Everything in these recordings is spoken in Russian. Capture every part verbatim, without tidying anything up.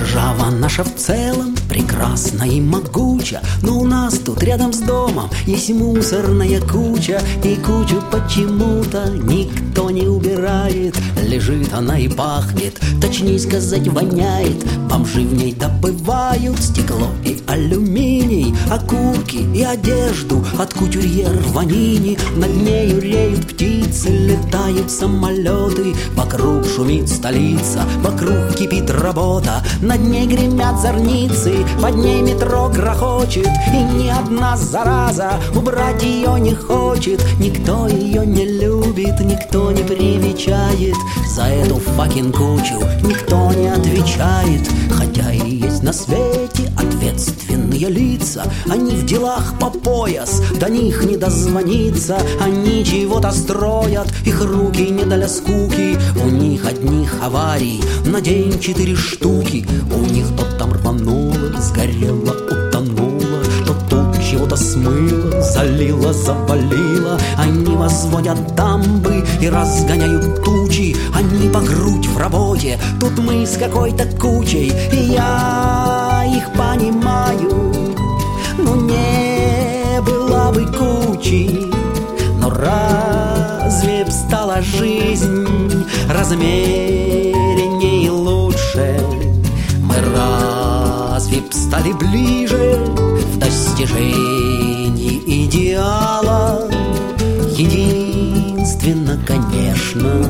Держава наша в целом прекрасна и могуча, но у нас тут рядом с домом есть мусорная куча, и кучу почему-то никто не убирает. Лежит она и пахнет, точнее сказать воняет. Бомжи в ней добывают стекло и алюминий, окурки и одежду от кутюрье рванини. Над нею реют птицы, летают самолеты, вокруг шумит столица, вокруг кипит работа. Над ней гремят зорницы, под ней метро грохочет, и ни одна зараза убрать ее не хочет. Никто ее не любит, никто не привечает, за эту факин кучу никто не отвечает. Хотя и есть на свете ответственные лица, они в делах по пояс, до них не дозвониться. Они чего-то строят, их руки не для скуки, у них одних аварий на день четыре штуки. У них то там рвануло, сгорело, утонуло, то тут чего-то смыло, залило, завалило. Они возводят дамбы и разгоняют тучи, они по грудь в работе, тут мы с какой-то кучей. И я их понимаю, ну не была бы кучи, но разве б стала жизнь размеренней и лучше? Мы разве б стали ближе в достижении идеала? Единственно, конечно,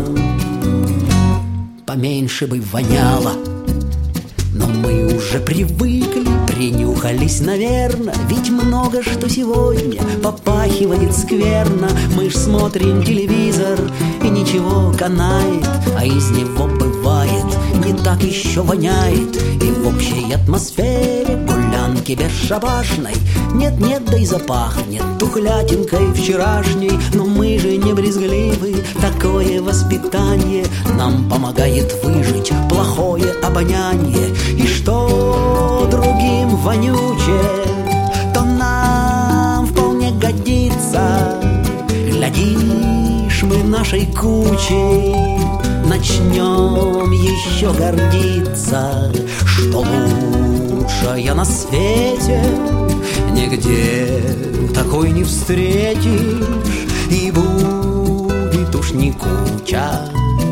поменьше бы воняло. Но мы уже привыкли, принюхались, наверно, ведь много что сегодня попахивает скверно. Мы ж смотрим телевизор, и ничего канает, а из него бывает не так еще воняет. И в общей атмосфере гулянки бесшабашной нет-нет, да и запахнет тухлятинкой вчерашней. Но мы же не брезгливы, такое воспитание нам помогает выжить плохое обоняние. И что другим вонюче, то нам вполне годится. Глядишь, мы нашей кучей начнем еще гордиться, что лучшая на свете нигде такой не встретишь, и будет уж не куча,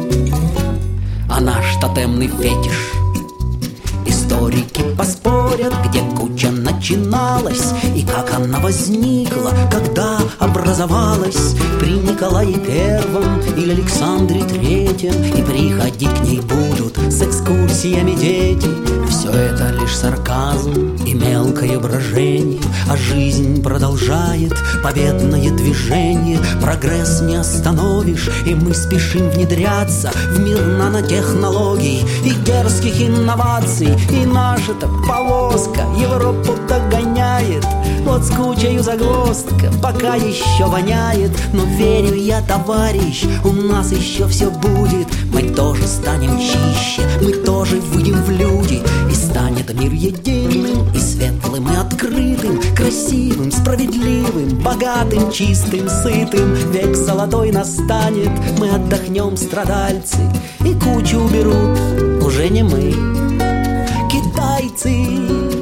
а наш тотемный фетиш. Историки поспорят, где куча начиналась и как она возникла, когда образовалась, при Николае Первом или Александре Третьем, и приходить к ней будут с экскурсиями дети. Все это лишь сарказм и мелкое брожение, а жизнь продолжает победное движение. Прогресс не остановишь, и мы спешим внедряться в мир нанотехнологий и дерзких инноваций. И наша-то повозка Европу догоняет, вот с кучею загвоздка пока еще воняет. Но верю я, товарищ, у нас еще все будет. Мы тоже станем чище, мы тоже выйдем в люди, и станет мир единым и светлым и открытым, красивым, справедливым, богатым, чистым, сытым. Век золотой настанет, мы отдохнем, страдальцы, и кучу уберут уже не мы, китайцы,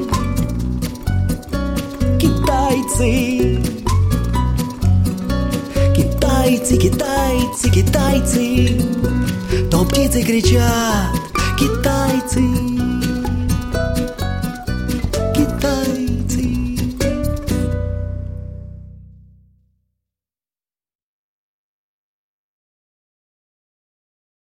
китайцы, китайцы, китайцы, китайцы. То птицы кричат,